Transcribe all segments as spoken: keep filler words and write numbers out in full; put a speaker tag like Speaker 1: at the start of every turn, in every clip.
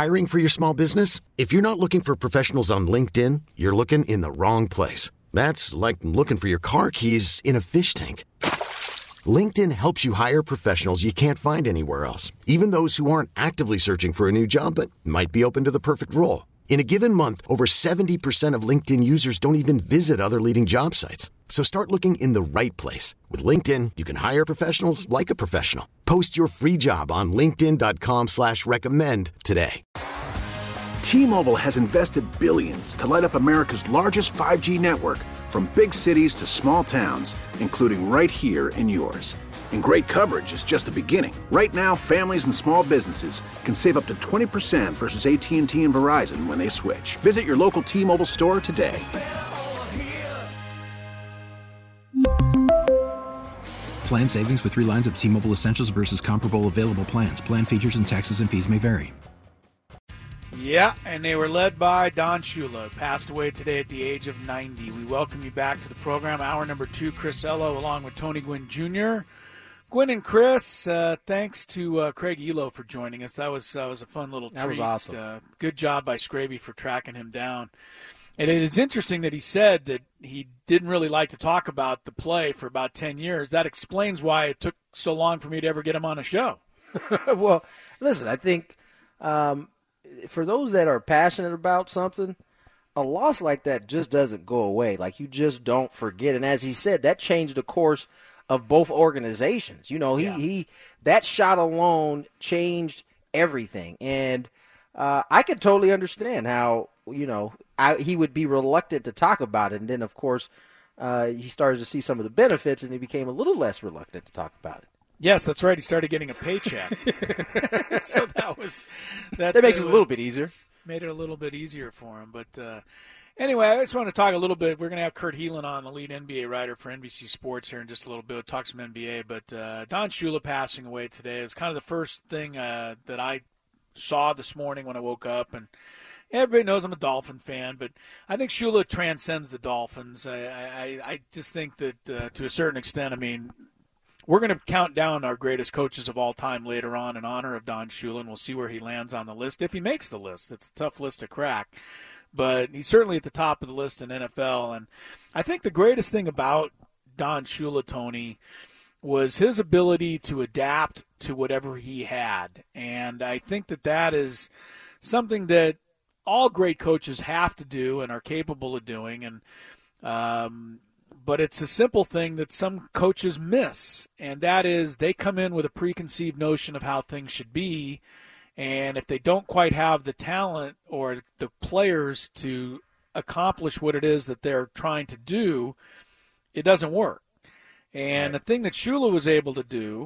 Speaker 1: Hiring for your small business? If you're not looking for professionals on LinkedIn, you're looking in the wrong place. That's like looking for your car keys in a fish tank. LinkedIn helps you hire professionals you can't find anywhere else, even those who aren't actively searching for a new job but might be open to the perfect role. In a given month, over seventy percent of LinkedIn users don't even visit other leading job sites. So start looking in the right place. With LinkedIn, you can hire professionals like a professional. Post your free job on linkedin dot com slash recommend today.
Speaker 2: T-Mobile has invested billions to light up America's largest five G network, from big cities to small towns, including right here in yours. And great coverage is just the beginning. Right now, families and small businesses can save up to twenty percent versus A T and T and Verizon when they switch. Visit your local T-Mobile store today.
Speaker 3: Plan savings with three lines of T-Mobile Essentials versus comparable available plans. Plan features and taxes and fees may vary.
Speaker 4: Yeah, and they were led by Don Shula, passed away today at the age of ninety. We welcome you back to the program. Hour number two, Chris Ello along with Tony Gwynn Junior Gwynn and Chris, uh, thanks to uh, Craig Elo for joining us. That was uh, was a fun little treat.
Speaker 5: That was awesome.
Speaker 4: Uh, good job by Scraby for tracking him down. And it's interesting that he said that he didn't really like to talk about the play for about ten years. That explains why it took so long for me to ever get him on a show.
Speaker 5: Well, listen, I think um, for those that are passionate about something, a loss like that just doesn't go away. Like, you just don't forget. And as he said, that changed the course of both organizations. You know, he, yeah. he that shot alone changed everything. And uh, I could totally understand how, you know, I, he would be reluctant to talk about it. And then, of course, uh, he started to see some of the benefits, and he became a little less reluctant to talk about it.
Speaker 4: Yes, that's right. He started getting a paycheck. So that was that,
Speaker 5: that makes
Speaker 4: uh,
Speaker 5: it a little bit easier.
Speaker 4: Made it a little bit easier for him. But uh, anyway, I just want to talk a little bit. We're going to have Kurt Helin on, the lead N B A writer for N B C Sports, here in just a little bit. We'll talk some N B A. But uh, Don Shula passing away today is kind of the first thing uh, that I saw this morning when I woke up. And everybody knows I'm a Dolphin fan, but I think Shula transcends the Dolphins. I, I, I just think that uh, to a certain extent, I mean, we're going to count down our greatest coaches of all time later on in honor of Don Shula, and we'll see where he lands on the list, if he makes the list. It's a tough list to crack. But he's certainly at the top of the list in N F L. And I think the greatest thing about Don Shula, Tony, was his ability to adapt to whatever he had. And I think that that is something that all great coaches have to do and are capable of doing. And um, but it's a simple thing that some coaches miss, and that is they come in with a preconceived notion of how things should be. And if they don't quite have the talent or the players to accomplish what it is that they're trying to do, it doesn't work. And right. The thing that Shula was able to do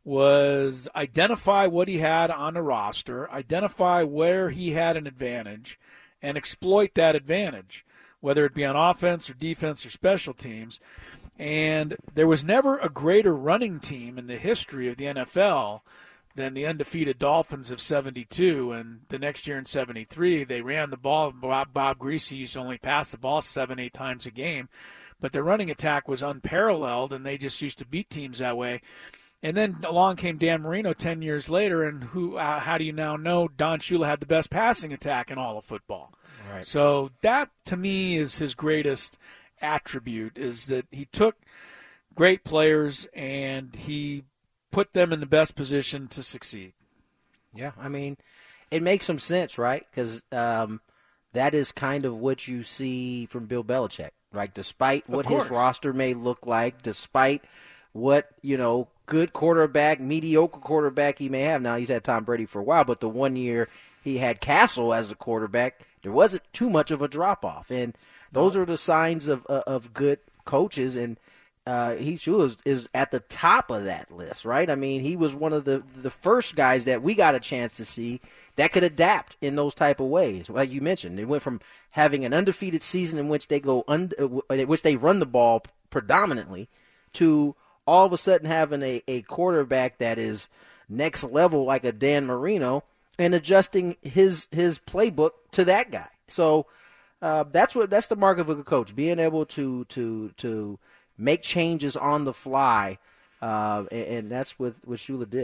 Speaker 4: was identify what he had on the roster, identify where he had an advantage, and exploit that advantage, whether it be on offense or defense or special teams. And there was never a greater running team in the history of the N F L than the undefeated Dolphins of seventy-two, and the next year in seventy-three, they ran the ball. Bob, Bob Greasy used to only pass the ball seven, eight times a game, but their running attack was unparalleled, and they just used to beat teams that way. And then along came Dan Marino ten years later, and who? Uh, how do you now know Don Shula had the best passing attack in all of football?
Speaker 5: Right.
Speaker 4: So that, to me, is his greatest attribute, is that he took great players and he put them in the best position to succeed.
Speaker 5: Yeah, I mean, it makes some sense, right? Because um, that is kind of what you see from Bill Belichick, right? Despite what his roster may look like, despite what, you know, good quarterback, mediocre quarterback he may have. Now, he's had Tom Brady for a while, but the one year he had Castle as the quarterback, there wasn't too much of a drop-off. And those no. are the signs of uh, of good coaches, and Uh, he is, is at the top of that list, right? I mean, he was one of the, the first guys that we got a chance to see that could adapt in those type of ways. Like you mentioned, they went from having an undefeated season in which they go un, in which they run the ball predominantly, to all of a sudden having a, a quarterback that is next level, like a Dan Marino, and adjusting his his playbook to that guy. So uh, that's what that's the mark of a good coach, being able to to to make changes on the fly, uh, and, and that's what, what Shula did.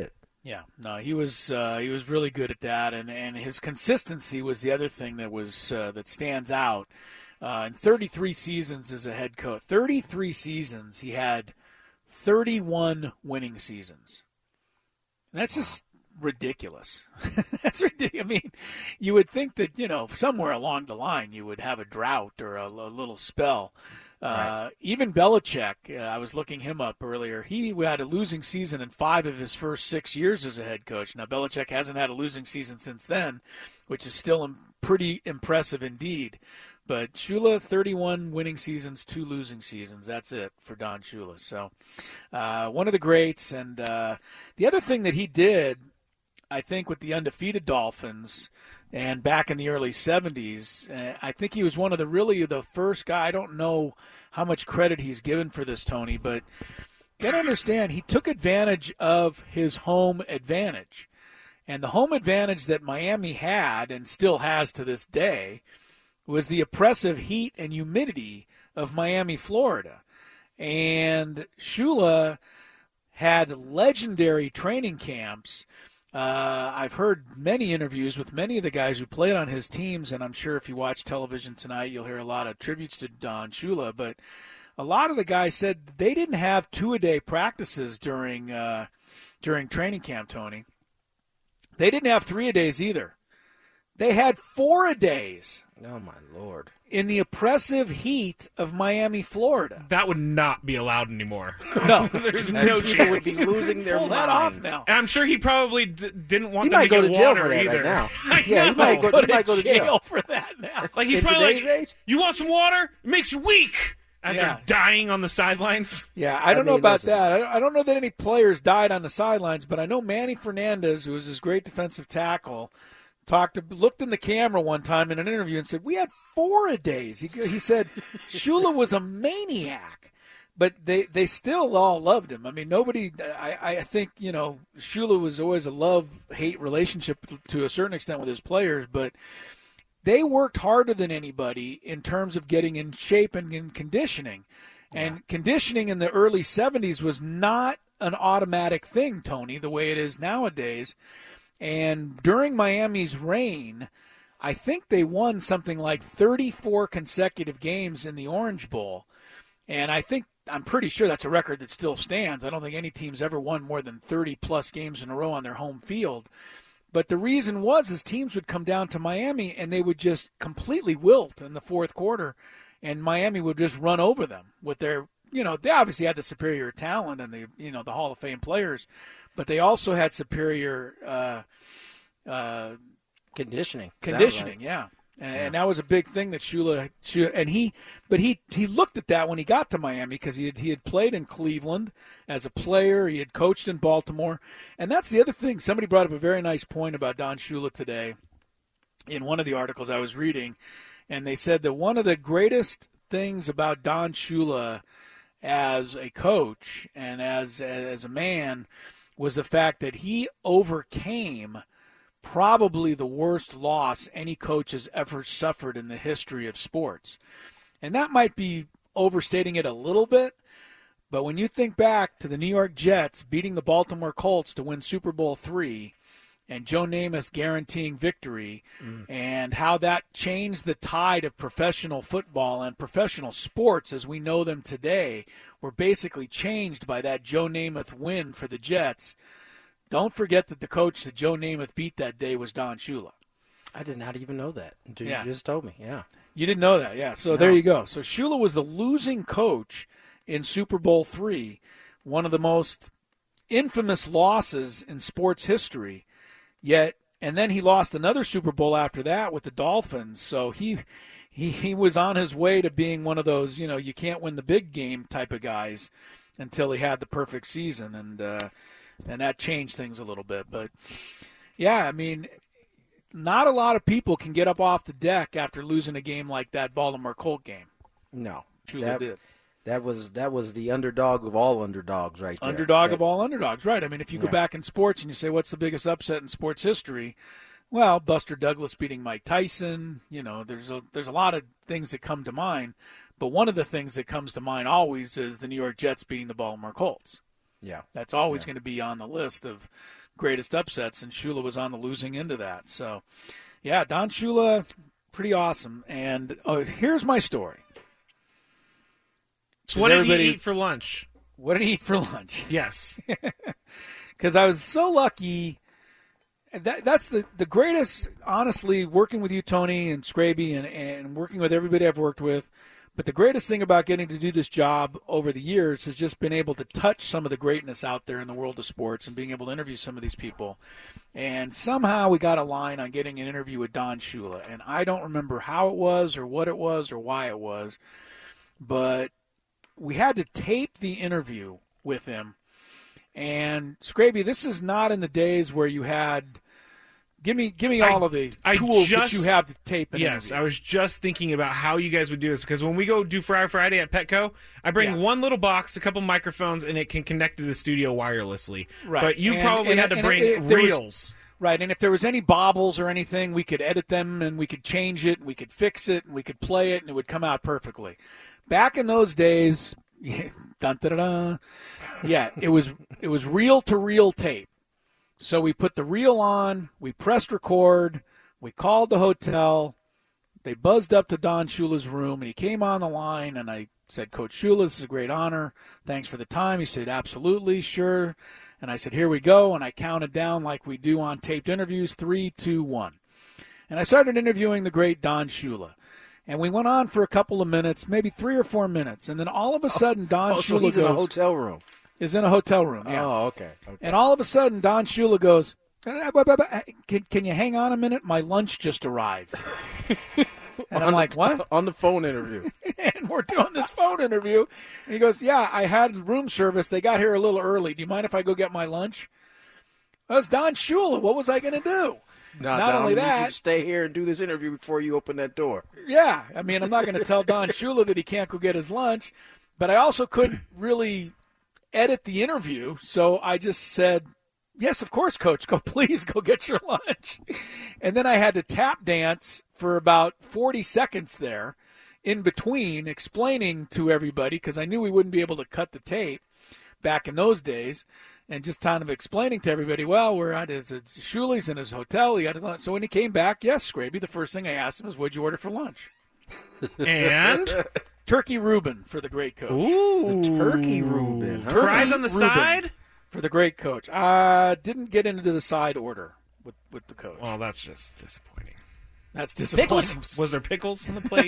Speaker 4: Yeah, no, he was uh, he was really good at that, and, and his consistency was the other thing that was uh, that stands out. Uh, in thirty-three seasons as a head coach, thirty-three seasons, he had thirty-one winning seasons. And that's just ridiculous. That's ridiculous. I mean, you would think that, you know, somewhere along the line you would have a drought or a, a little spell. Uh, right. Even Belichick, uh, I was looking him up earlier, he had a losing season in five of his first six years as a head coach. Now, Belichick hasn't had a losing season since then, which is still pretty impressive indeed. But Shula, thirty-one winning seasons, two losing seasons. That's it for Don Shula. So uh, one of the greats. And uh, the other thing that he did, I think, with the undefeated Dolphins and back in the early seventies, uh, I think he was one of the really the first guy. I don't know how much credit he's given for this, Tony, but got to understand he took advantage of his home advantage. And the home advantage that Miami had and still has to this day was the oppressive heat and humidity of Miami, Florida. And Shula had legendary training camps. Uh, I've heard many interviews with many of the guys who played on his teams, and I'm sure if you watch television tonight, you'll hear a lot of tributes to Don Shula. But a lot of the guys said they didn't have two-a-day practices during uh, during training camp, Tony. They didn't have three-a-days either. They had four-a-days.
Speaker 5: Oh, my Lord.
Speaker 4: In the oppressive heat of Miami, Florida.
Speaker 6: That would not be allowed anymore.
Speaker 4: No.
Speaker 6: There's no chance.
Speaker 5: People would be losing their
Speaker 4: Pull
Speaker 5: minds.
Speaker 4: that off now.
Speaker 6: And I'm sure he probably d- didn't want
Speaker 5: he
Speaker 6: them
Speaker 5: might
Speaker 6: to
Speaker 5: go
Speaker 6: get
Speaker 5: to jail
Speaker 6: water
Speaker 5: for that
Speaker 6: either.
Speaker 5: right now.
Speaker 6: I
Speaker 5: Yeah, he
Speaker 6: know.
Speaker 5: might go,
Speaker 4: Go
Speaker 5: he might go
Speaker 4: to
Speaker 5: to jail.
Speaker 4: jail for that now.
Speaker 6: Like he's
Speaker 5: In
Speaker 6: probably
Speaker 5: today's
Speaker 6: like,
Speaker 5: age?
Speaker 6: you want some water? It makes you weak. As
Speaker 4: Yeah.
Speaker 6: they're dying on the sidelines.
Speaker 4: Yeah, I don't
Speaker 5: I
Speaker 4: know
Speaker 5: mean,
Speaker 4: about
Speaker 5: listen.
Speaker 4: that. I don't, I don't know that any players died on the sidelines, but I know Manny Fernandez, who was his great defensive tackle, talked to, looked in the camera one time in an interview and said, we had four-a-days. He, he said Shula was a maniac, but they, they still all loved him. I mean, nobody – I I think, you know, Shula was always a love-hate relationship to a certain extent with his players, but they worked harder than anybody in terms of getting in shape and in conditioning. And yeah. conditioning in the early seventies was not an automatic thing, Tony, the way it is nowadays. And during Miami's reign, I think they won something like thirty-four consecutive games in the Orange Bowl. And I think, I'm pretty sure that's a record that still stands. I don't think any team's ever won more than thirty-plus games in a row on their home field. But the reason was is teams would come down to Miami and they would just completely wilt in the fourth quarter, and Miami would just run over them with their, you know, they obviously had the superior talent and the, you know, the Hall of Fame players, but they also had superior uh, uh,
Speaker 5: conditioning.
Speaker 4: Conditioning,
Speaker 5: right.
Speaker 4: yeah. And,
Speaker 5: yeah.
Speaker 4: and that was a big thing that Shula, Shula and he, but he he looked at that when he got to Miami because he had he had played in Cleveland as a player, he had coached in Baltimore, and that's the other thing. Somebody brought up a very nice point about Don Shula today in one of the articles I was reading, and they said that one of the greatest things about Don Shula as a coach and as as a man was the fact that he overcame probably the worst loss any coach has ever suffered in the history of sports. And that might be overstating it a little bit, but when you think back to the New York Jets beating the Baltimore Colts to win Super Bowl three and Joe Namath guaranteeing victory mm. and how that changed the tide of professional football and professional sports as we know them today were basically changed by that Joe Namath win for the Jets. Don't forget that the coach that Joe Namath beat that day was Don Shula.
Speaker 5: I did not even know that until
Speaker 4: yeah.
Speaker 5: you just told me. Yeah.
Speaker 4: You didn't know that, yeah. So no. There you go. So Shula was the losing coach in Super Bowl three, one of the most infamous losses in sports history. Yet, and then he lost another Super Bowl after that with the Dolphins. So he he he was on his way to being one of those, you know, you can't win the big game type of guys until he had the perfect season. And, uh, And that changed things a little bit. But, yeah, I mean, not a lot of people can get up off the deck after losing a game like that Baltimore Colt game.
Speaker 5: No.
Speaker 4: Shula
Speaker 5: that,
Speaker 4: did.
Speaker 5: That was that was the underdog of all underdogs right there.
Speaker 4: Underdog
Speaker 5: that,
Speaker 4: of all underdogs, right. I mean, if you go
Speaker 5: yeah.
Speaker 4: back in sports and you say, what's the biggest upset in sports history? Well, Buster Douglas beating Mike Tyson. You know, there's a, there's a lot of things that come to mind. But one of the things that comes to mind always is the New York Jets beating the Baltimore Colts.
Speaker 5: Yeah,
Speaker 4: that's always
Speaker 5: yeah.
Speaker 4: going to be on the list of greatest upsets, and Shula was on the losing end of that. So, yeah, Don Shula, pretty awesome. And oh, here's my story.
Speaker 6: So what did he eat for lunch?
Speaker 4: What did he eat for lunch?
Speaker 6: Yes.
Speaker 4: Because I was so lucky. That, that's the, the greatest, honestly, working with you, Tony, and Scraby, and, and working with everybody I've worked with. But the greatest thing about getting to do this job over the years has just been able to touch some of the greatness out there in the world of sports and being able to interview some of these people. And somehow we got a line on getting an interview with Don Shula. And I don't remember how it was or what it was or why it was. But we had to tape the interview with him. And, Scraby, this is not in the days where you had – Give me, give me all
Speaker 6: I,
Speaker 4: of the
Speaker 6: I
Speaker 4: tools
Speaker 6: just,
Speaker 4: that you have to tape an
Speaker 6: Yes,
Speaker 4: interview.
Speaker 6: I was just thinking about how you guys would do this, because when we go do Fry Friday at Petco, I bring
Speaker 4: Yeah.
Speaker 6: one little box, a couple microphones, and it can connect to the studio wirelessly.
Speaker 4: Right.
Speaker 6: But you
Speaker 4: And-
Speaker 6: probably
Speaker 4: and-
Speaker 6: had to
Speaker 4: and
Speaker 6: bring
Speaker 4: if there was-
Speaker 6: reels.
Speaker 4: Right, and if there was any bobbles or anything, we could edit them and we could change it and we could fix it and we could play it and it would come out perfectly. Back in those days, yeah, dun, da, da, da, yeah, it was it was reel to reel tape. So we put the reel on, we pressed record, we called the hotel, they buzzed up to Don Shula's room, and he came on the line, and I said, Coach Shula, this is a great honor. Thanks for the time. He said, absolutely, sure. And I said, here we go, and I counted down like we do on taped interviews, three, two, one. And I started interviewing the great Don Shula. And we went on for a couple of minutes, maybe three or four minutes, and then all of a sudden Don
Speaker 5: oh,
Speaker 4: Shula
Speaker 5: so he's
Speaker 4: goes,
Speaker 5: in a hotel room.
Speaker 4: is in a hotel room, yeah.
Speaker 5: Oh, okay. okay.
Speaker 4: And all of a sudden, Don Shula goes, can, can you hang on a minute? My lunch just arrived. And I'm like, what?
Speaker 5: On the phone interview.
Speaker 4: And we're doing this phone interview. And he goes, yeah, I had room service. They got here a little early. Do you mind if I go get my lunch? Well, it's Don Shula. What was I going to do?
Speaker 5: No,
Speaker 4: Not
Speaker 5: no,
Speaker 4: only
Speaker 5: I need
Speaker 4: that,
Speaker 5: you to stay here and do this interview before you open that door.
Speaker 4: Yeah. I mean, I'm not going to tell Don Shula that he can't go get his lunch. But I also couldn't really edit the interview, so I just said, yes, of course, Coach. Go, please, go get your lunch. And then I had to tap dance for about forty seconds there in between explaining to everybody, because I knew we wouldn't be able to cut the tape back in those days, and just kind of explaining to everybody, well, we're at his, it's Shuli's in his hotel. He got his lunch. So when he came back, yes, Scraby, the first thing I asked him was, what'd you order for lunch?
Speaker 6: And?
Speaker 4: Turkey Reuben for the great coach.
Speaker 6: Ooh.
Speaker 5: The turkey Reuben. Huh?
Speaker 4: Turkey
Speaker 6: Fries on the
Speaker 4: Reuben
Speaker 6: side?
Speaker 4: for the great coach. Uh, didn't get into the side order with, with the coach.
Speaker 6: Well, that's just disappointing.
Speaker 4: That's disappointing.
Speaker 6: Was there pickles on the plate?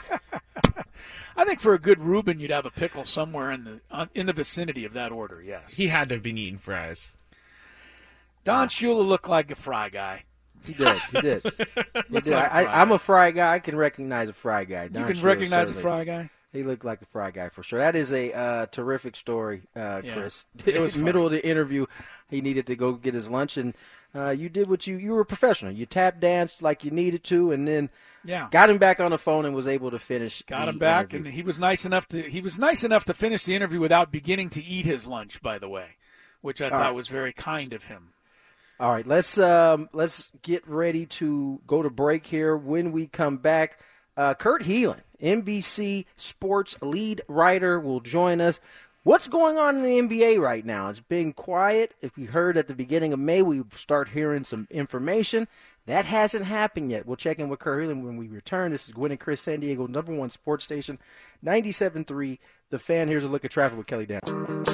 Speaker 4: I think for a good Reuben, you'd have a pickle somewhere in the uh, in the vicinity of that order, yes.
Speaker 6: He had to have been eating fries.
Speaker 4: Don Shula looked like a fry guy.
Speaker 5: He did. He did. He did.
Speaker 4: like a
Speaker 5: I,
Speaker 4: fry
Speaker 5: I, I'm
Speaker 4: guy.
Speaker 5: a fry guy. I can recognize a fry guy. Don
Speaker 4: You can
Speaker 5: Shula
Speaker 4: recognize a
Speaker 5: certainly.
Speaker 4: fry guy?
Speaker 5: He looked like a fry guy for sure. That is a uh, terrific story, uh,
Speaker 4: Yeah.
Speaker 5: Chris.
Speaker 4: It was
Speaker 5: middle
Speaker 4: funny.
Speaker 5: of the interview. He needed to go get his lunch, and uh, you did what you you were a professional. You tap danced like you needed to, and then
Speaker 4: Yeah.
Speaker 5: got him back on the phone and was able to finish.
Speaker 4: Got
Speaker 5: the
Speaker 4: him back,
Speaker 5: interview.
Speaker 4: and he was nice enough to he was nice enough to finish the interview without beginning to eat his lunch, by the way, which I thought
Speaker 5: right.
Speaker 4: was very kind of him.
Speaker 5: All right, let's um, let's get ready to go to break here. When we come back, uh, Kurt Helin, N B C Sports lead writer, will join us. What's going on in the N B A right now? It's been quiet. If we heard at the beginning of May, we start hearing some information. That hasn't happened yet. We'll check in with Kurt Helin when we return. This is Gwen and Chris, San Diego number one sports station, ninety-seven point three The Fan. Here's a look at traffic with Kelly Down.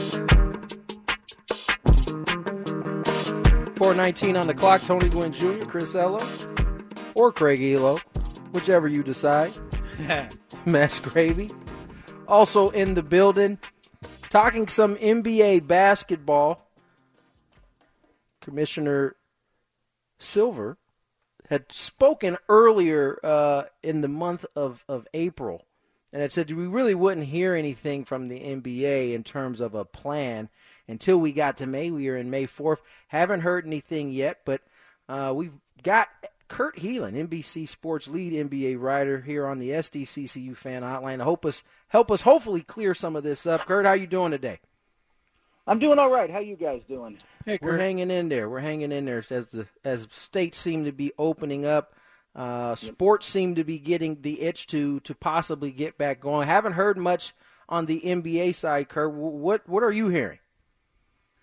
Speaker 5: four nineteen on the clock. Tony Gwynn Junior, Chris Ello, or Craig Elo, whichever you decide. Mass Gravy. Also in the building, talking some N B A basketball. Commissioner Silver had spoken earlier uh, in the month of, of April, and had said we really wouldn't hear anything from the N B A in terms of a plan until we got to May. We are in May fourth. Haven't heard anything yet, but uh, we've got Kurt Helin, N B C Sports lead N B A writer, here on the S D C C U Fan Hotline to help us, help us hopefully clear some of this up. Kurt, how you doing today?
Speaker 7: I'm doing all right. How you guys doing?
Speaker 4: Hey,
Speaker 5: We're
Speaker 4: Kurt.
Speaker 5: hanging in there. We're hanging in there as the as states seem to be opening up. Uh, sports seem to be getting the itch to to possibly get back going. Haven't heard much on the N B A side, Kurt. What what are you hearing?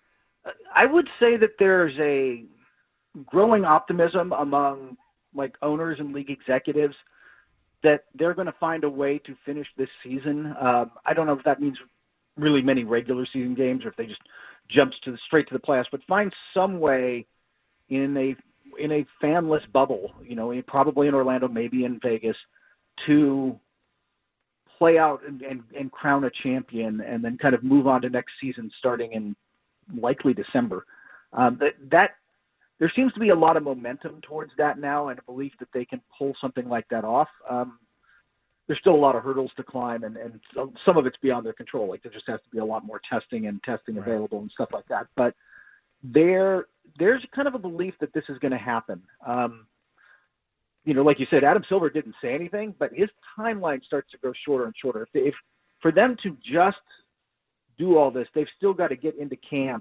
Speaker 7: I would say that there's a growing optimism among like owners and league executives that they're going to find a way to finish this season. Um, I don't know if that means really many regular season games or if they just jumps to the, straight to the playoffs, but find some way in a in a fanless bubble, you know, probably in Orlando, maybe in Vegas, to play out and, and, and crown a champion and then kind of move on to next season starting in likely December. Um, that, that there seems to be a lot of momentum towards that now and a belief that they can pull something like that off. Um, there's still a lot of hurdles to climb, and, and some of it's beyond their control. Like there just has to be a lot more testing and testing right. available and stuff like that. But there, there's kind of a belief that this is going to happen. Um, you know, like you said, Adam Silver didn't say anything, but his timeline starts to grow shorter and shorter. If, they, if for them to just do all this, they've still got to get into camp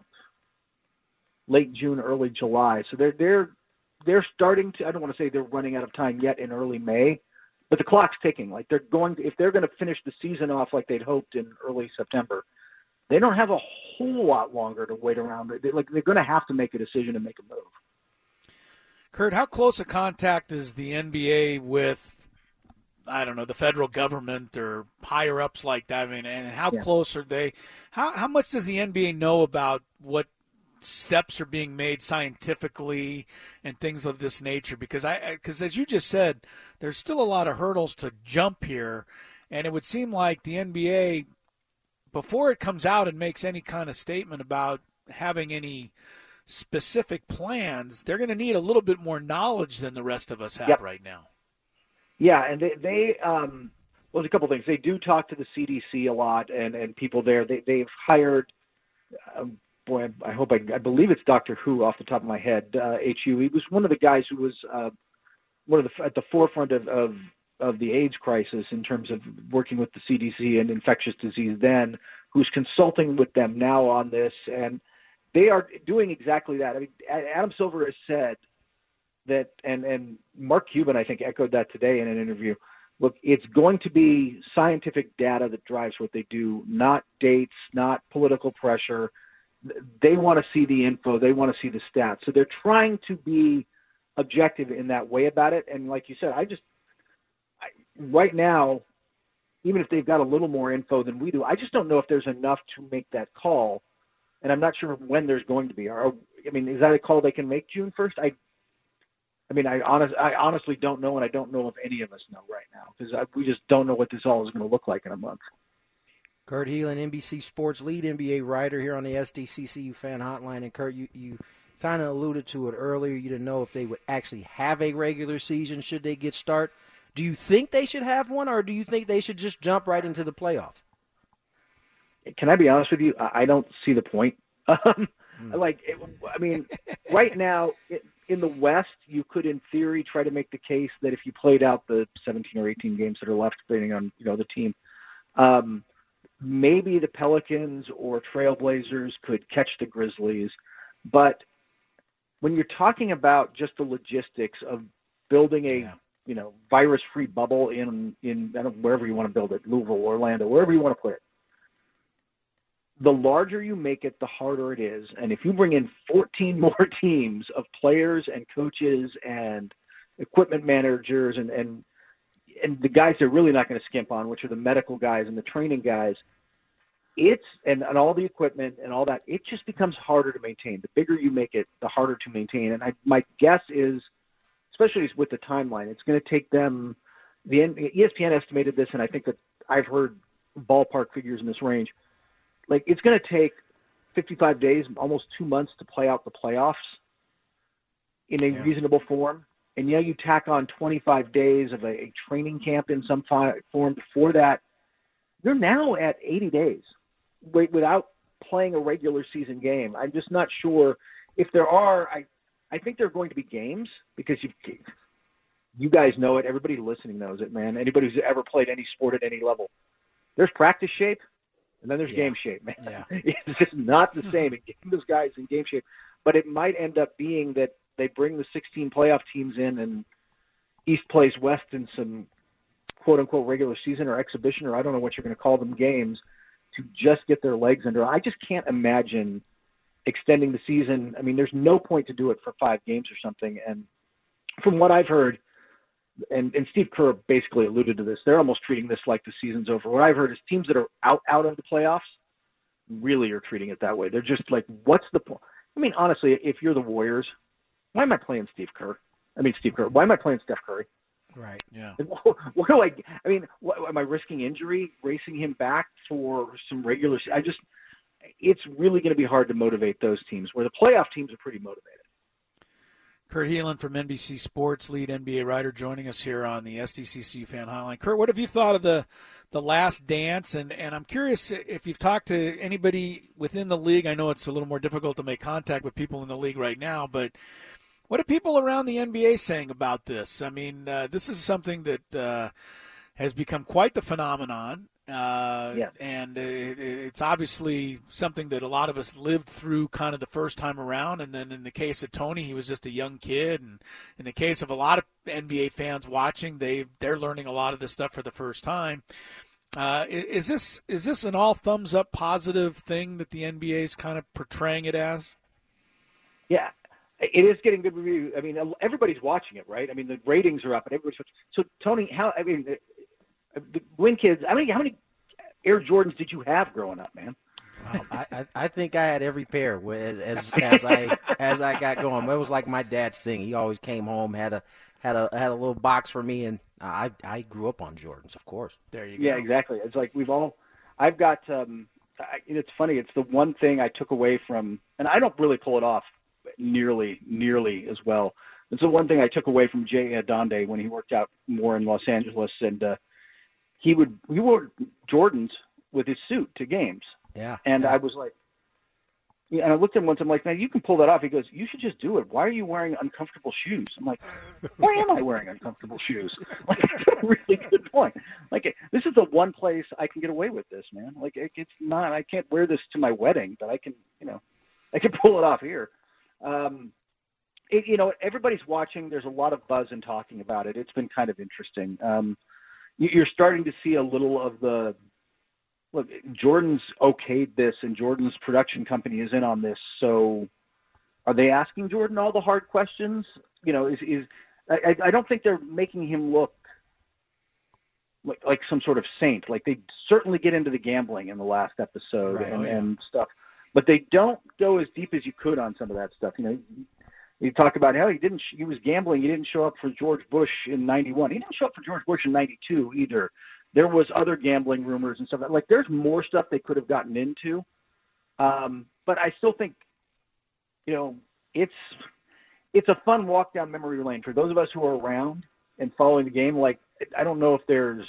Speaker 7: late June, early July. So they're they're they're starting to. I don't want to say they're running out of time yet in early May, but the clock's ticking. Like they're going to, if they're going to finish the season off like they'd hoped in early September, they don't have a whole lot longer to wait around. They, like they're going to have to make a decision and make a move.
Speaker 4: Kurt, how close a contact is the N B A with, I don't know, the federal government or higher ups like that? I mean, and how yeah. close are they? How how much does the N B A know about what steps are being made scientifically and things of this nature? Because I, because as you just said, there's still a lot of hurdles to jump here, and it would seem like the N B A, before it comes out and makes any kind of statement about having any specific plans, they're going to need a little bit more knowledge than the rest of us have yep. right now.
Speaker 7: Yeah, and they, they um, well, there's a couple things. They do talk to the C D C a lot and, and people there. They, they've hired, um, boy, I hope I, I believe it's Doctor Who off the top of my head, uh, H U. He was one of the guys who was uh, one of the at the forefront of, of of the AIDS crisis in terms of working with the C D C and infectious disease then, who's consulting with them now on this, and they are doing exactly that. I mean, Adam Silver has said that, and, and Mark Cuban, I think, echoed that today in an interview. Look, it's going to be scientific data that drives what they do, not dates, not political pressure. They want to see the info. They want to see the stats. So they're trying to be objective in that way about it. And like you said, I just I, right now, even if they've got a little more info than we do, I just don't know if there's enough to make that call. And I'm not sure when there's going to be. Or, I mean, is that a call they can make June first? I I mean, I, honest, I honestly don't know, and I don't know if any of us know right now because we just don't know what this all is going to look like in a month.
Speaker 5: Kurt Helin, N B C Sports lead N B A writer here on the S D C C U Fan Hotline. And, Kurt, you, you kind of alluded to it earlier. You didn't know if they would actually have a regular season should they get start. Do you think they should have one, or do you think they should just jump right into the playoffs?
Speaker 7: Can I be honest with you? I don't see the point. Um, mm. Like, it, I mean, right now it, in the West, you could, in theory, try to make the case that if you played out the seventeen or eighteen games that are left, depending on you know the team, um, maybe the Pelicans or Trailblazers could catch the Grizzlies. But when you're talking about just the logistics of building a yeah. you know virus-free bubble in in I don't know, wherever you want to build it, Louisville, Orlando, wherever you want to put it. The larger you make it, the harder it is. And if you bring in fourteen more teams of players and coaches and equipment managers and, and, and the guys they're really not going to skimp on, which are the medical guys and the training guys, it's and, and all the equipment and all that, it just becomes harder to maintain. The bigger you make it, the harder to maintain. And I, my guess is, especially with the timeline, it's going to take them – the E S P N estimated this, and I think that I've heard ballpark figures in this range. Like, it's going to take fifty-five days, almost two months to play out the playoffs in a yeah. reasonable form. And, yeah, you tack on twenty-five days of a, a training camp in some fi- form before that. You're now at eighty days wait, without playing a regular season game. I'm just not sure if there are. I, I think there are going to be games because you you guys know it. Everybody listening knows it, man. Anybody who's ever played any sport at any level. There's practice shape. And then there's yeah. game shape, man. Yeah. It's just not the same. It gets those guys in game shape. But it might end up being that they bring the sixteen playoff teams in and East plays West in some quote-unquote regular season or exhibition, or I don't know what you're going to call them, games to just get their legs under. I just can't imagine extending the season. I mean, there's no point to do it for five games or something. And from what I've heard, and, and Steve Kerr basically alluded to this, they're almost treating this like the season's over. What I've heard is teams that are out, out of the playoffs really are treating it that way. They're just like, what's the point? I mean, honestly, if you're the Warriors, why am I playing Steve Kerr? I mean, Steve Kerr. Why am I playing Steph Curry?
Speaker 5: Right.
Speaker 4: Yeah.
Speaker 7: What, what do I? I mean, what, am I risking injury, racing him back for some regular? I just, it's really going to be hard to motivate those teams. Where the playoff teams are pretty motivated.
Speaker 4: Kurt Helin from N B C Sports, lead N B A writer, joining us here on the S D C C Fan Hotline. Kurt, what have you thought of the the Last Dance? And and I'm curious if you've talked to anybody within the league. I know it's a little more difficult to make contact with people in the league right now, but what are people around the N B A saying about this? I mean, uh, this is something that uh, has become quite the phenomenon. Uh,
Speaker 7: yeah.
Speaker 4: And it, it's obviously something that a lot of us lived through kind of the first time around. And then in the case of Tony, he was just a young kid. And in the case of a lot of N B A fans watching, they, they're learning a lot of this stuff for the first time. Uh, is this is this an all thumbs up positive thing that the N B A is kind of portraying it as?
Speaker 7: Yeah. It is getting good review. I mean, everybody's watching it, right? I mean, the ratings are up, and everybody's watching. So, Tony, how? I mean, the, the Win kids. How many? How many Air Jordans did you have growing up, man?
Speaker 5: Wow, I, I think I had every pair as as I as I got going. It was like my dad's thing. He always came home, had a had a had a little box for me, and I I grew up on Jordans, of course.
Speaker 4: There you go.
Speaker 7: Yeah, exactly. It's like we've all. I've got. Um, I, it's funny. It's the one thing I took away from, and I don't really pull it off nearly nearly as well. It's the one thing I took away from Jay Adonde when he worked out more in Los Angeles, and uh, he would he wore Jordans with his suit to games.
Speaker 5: Yeah.
Speaker 7: And
Speaker 5: yeah.
Speaker 7: I was like, yeah, and I looked at him once. I'm like, man, you can pull that off. He goes, you should just do it. Why are you wearing uncomfortable shoes? I'm like, why am I wearing uncomfortable shoes? Like, that's a really good point. Like, this is the one place I can get away with this, man. Like, it, it's not. I can't wear this to my wedding, but I can, you know, I can pull it off here. Um, it, you know, everybody's watching. There's a lot of buzz and talking about it. It's been kind of interesting. Um, you're starting to see a little of the, look, Jordan's okayed this, and Jordan's production company is in on this. So are they asking Jordan all the hard questions? You know, is, is I, I don't think they're making him look like, like some sort of saint. Like, they certainly get into the gambling in the last episode
Speaker 5: right.
Speaker 7: and,
Speaker 5: oh, yeah.
Speaker 7: and stuff. But they don't go as deep as you could on some of that stuff. You know, you talk about how he didn't, he was gambling. He didn't show up for George Bush in ninety-one. He didn't show up for George Bush in ninety-two either. There was other gambling rumors and stuff. Like, there's more stuff they could have gotten into. Um, but I still think, you know, it's, it's a fun walk down memory lane for those of us who are around and following the game. Like, I don't know if there's,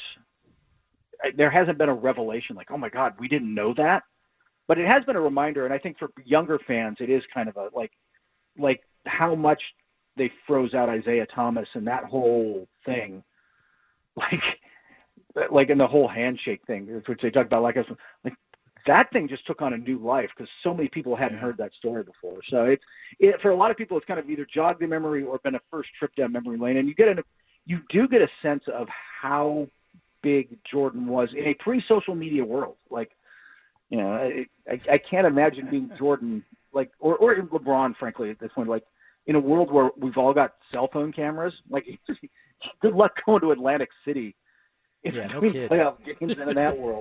Speaker 7: there hasn't been a revelation like, oh my God, we didn't know that. But it has been a reminder, and I think for younger fans, it is kind of a like, like how much they froze out Isaiah Thomas and that whole thing, like, like in the whole handshake thing, which they talked about, like, like that thing just took on a new life because so many people hadn't yeah. heard that story before. So it's it, for a lot of people, it's kind of either jogged the memory or been a first trip down memory lane, and you get a, you do get a sense of how big Jordan was in a pre-social media world, like. You know, I, I, I can't imagine being Jordan, like, or, or LeBron, frankly, at this point, like, in a world where we've all got cell phone cameras. Like, good luck going to Atlantic City.
Speaker 5: Yeah, no kidding.
Speaker 7: Playoff games in that world.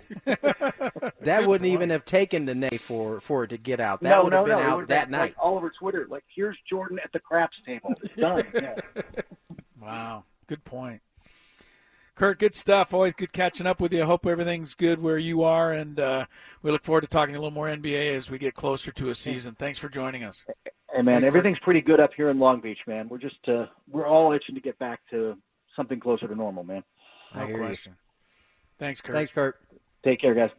Speaker 5: That wouldn't even have taken the day for, for it to get out. That
Speaker 7: no,
Speaker 5: would
Speaker 7: no,
Speaker 5: have been
Speaker 7: no.
Speaker 5: out that
Speaker 7: been,
Speaker 5: night.
Speaker 7: Like, all over Twitter, like, here's Jordan at the craps table. It's done. Yeah.
Speaker 4: Wow, good point. Kurt, good stuff. Always good catching up with you. I hope everything's good where you are, and uh, we look forward to talking a little more N B A as we get closer to a season. Thanks for joining us.
Speaker 7: Hey, man,
Speaker 5: Thanks,
Speaker 7: everything's
Speaker 5: Kurt.
Speaker 7: pretty good up here in Long Beach, man. We're just uh, we're all itching to get back to something closer to normal, man.
Speaker 4: No question. You. Thanks, Kurt.
Speaker 5: Thanks, Kurt.
Speaker 7: Take care, guys.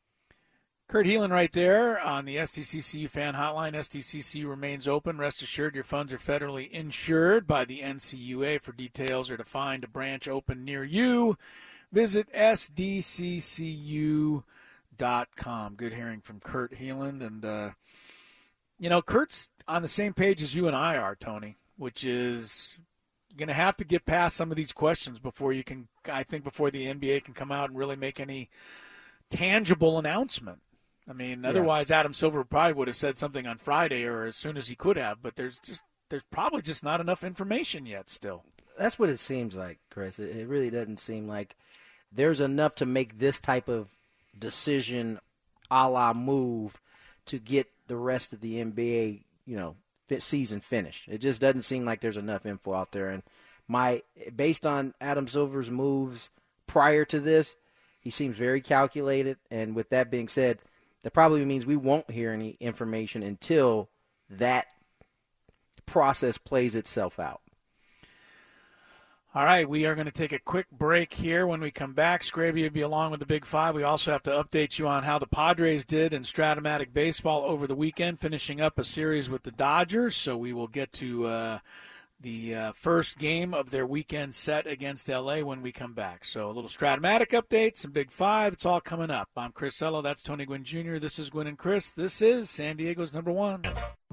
Speaker 4: Kurt Helin right there on the S D C C U Fan Hotline. S D C C U remains open. Rest assured your funds are federally insured by the N C U A. For details or to find a branch open near you, visit S D C C U dot com. Good hearing from Kurt Helin. And, uh, you know, Kurt's on the same page as you and I are, Tony, which is you're going to have to get past some of these questions before you can, I think, before the N B A can come out and really make any tangible announcement. I mean, otherwise yeah. Adam Silver probably would have said something on Friday or as soon as he could have, but there's just there's probably just not enough information yet still.
Speaker 5: That's what it seems like, Chris. It, it really doesn't seem like there's enough to make this type of decision a la move to get the rest of the N B A, you know, season finished. It just doesn't seem like there's enough info out there. And my based on Adam Silver's moves prior to this, he seems very calculated. And with that being said, that probably means we won't hear any information until that process plays itself out.
Speaker 4: All right, we are going to take a quick break here. When we come back, Scraby will be along with the Big Five. We also have to update you on how the Padres did in Stratomatic baseball over the weekend, finishing up a series with the Dodgers. So we will get to uh, the uh, first game of their weekend set against L A when we come back. So a little Stratomatic update, some Big Five. It's all coming up. I'm Chris Sello. That's Tony Gwynn Junior This is Gwynn and Chris. This is San Diego's number one.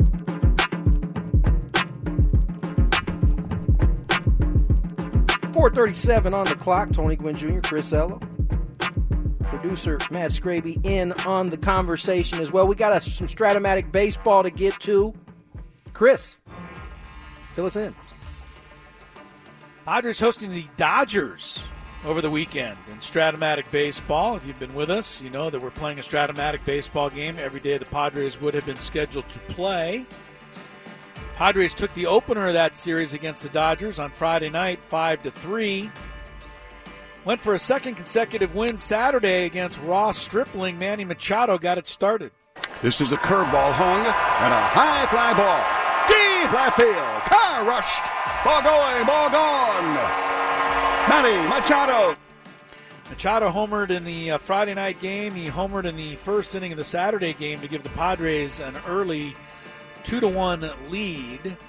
Speaker 5: four thirty-seven on the clock. Tony Gwynn Junior, Chris Sello. Producer Matt Scraby in on the conversation as well. We got a, some Stratomatic baseball to get to. Chris, fill us in.
Speaker 4: Padres hosting the Dodgers over the weekend in Stratomatic baseball. If you've been with us, you know that we're playing a Stratomatic baseball game every day the Padres would have been scheduled to play. Padres took the opener of that series against the Dodgers on Friday night, five to three. Went for a second consecutive win Saturday against Ross Stripling. Manny Machado got it started.
Speaker 8: This is a curveball hung and a high fly ball. Deep left field. Car rushed. Ball going, ball gone. Manny Machado.
Speaker 4: Machado homered in the uh, Friday night game. He homered in the first inning of the Saturday game to give the Padres an early two to one lead.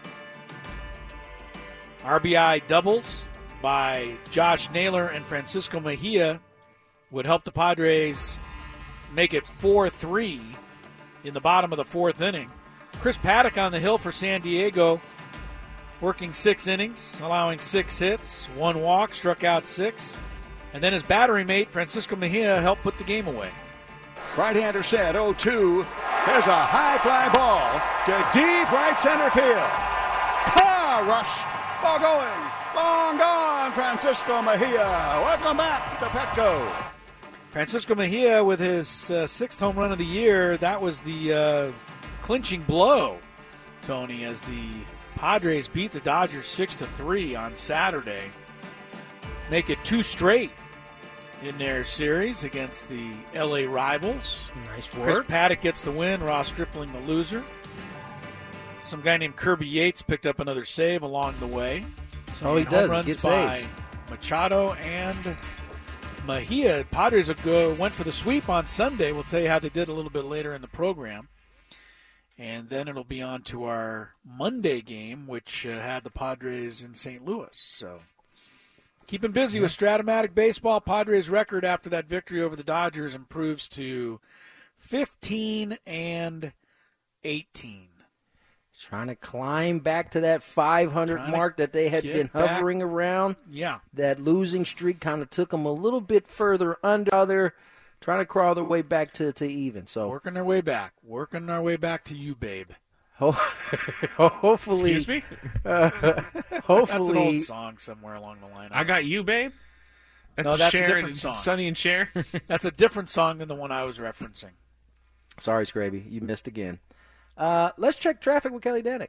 Speaker 4: R B I doubles by Josh Naylor and Francisco Mejia would help the Padres make it four three in the bottom of the fourth inning. Chris Paddock on the hill for San Diego, working six innings, allowing six hits, one walk, struck out six. And then his battery mate, Francisco Mejia, helped put the game away.
Speaker 8: Right-hander set, oh two. There's a high fly ball to deep right center field. Car rushed. Ball going. Long gone, Francisco Mejia. Welcome back to Petco.
Speaker 4: Francisco Mejia with his uh, sixth home run of the year. That was the uh, clinching blow, Tony, as the Padres beat the Dodgers six to three on Saturday. Make it two straight in their series against the L A rivals.
Speaker 5: Nice work.
Speaker 4: Chris Paddock gets the win, Ross Stripling the loser. Some guy named Kirby Yates picked up another save along the way.
Speaker 5: So oh, he does
Speaker 4: runs
Speaker 5: get
Speaker 4: by
Speaker 5: saves.
Speaker 4: Machado and Mejia. Padres will go, went for the sweep on Sunday. We'll tell you how they did a little bit later in the program. And then it'll be on to our Monday game, which uh, had the Padres in Saint Louis. So keeping busy with Stratomatic baseball. Padres' record after that victory over the Dodgers improves to fifteen and eighteen.
Speaker 5: Trying to climb back to that five hundred
Speaker 4: Trying
Speaker 5: mark that they had been hovering
Speaker 4: back.
Speaker 5: around.
Speaker 4: Yeah.
Speaker 5: That losing streak kind of took them a little bit further under. They're trying to crawl their way back to, to even. So
Speaker 4: working their way back. Working our way back to you, babe.
Speaker 5: Hopefully.
Speaker 6: Excuse me?
Speaker 5: Uh, hopefully.
Speaker 4: That's an old song somewhere along the line.
Speaker 6: I Got You, Babe? That's
Speaker 4: no, that's
Speaker 6: Cher
Speaker 4: a different
Speaker 6: and
Speaker 4: song.
Speaker 6: Sonny and Cher?
Speaker 4: That's a different song than the one I was referencing.
Speaker 5: Sorry, Scraby. You missed again. Uh, let's check traffic with Kelly Danick.